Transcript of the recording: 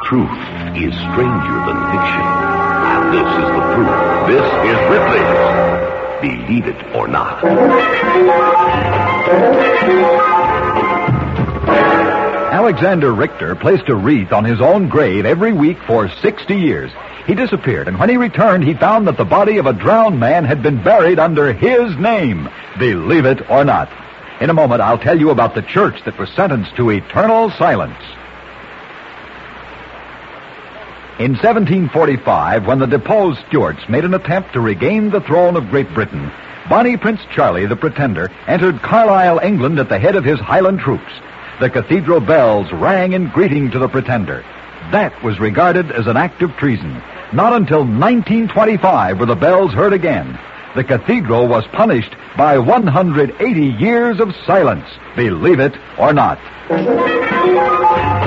Truth is stranger than fiction. And this is the proof. This is Ripley's Believe It or Not. Alexander Richter placed a wreath on his own grave every week for 60 years. He disappeared, and when he returned, he found that the body of a drowned man had been buried under his name. Believe it or not. In a moment, I'll tell you about the church that was sentenced to eternal silence. In 1745, when the deposed Stuarts made an attempt to regain the throne of Great Britain, Bonnie Prince Charlie, the Pretender, entered Carlisle, England at the head of his Highland troops. The cathedral bells rang in greeting to the Pretender. That was regarded as an act of treason. Not until 1925 were the bells heard again. The cathedral was punished by 180 years of silence. Believe it or not.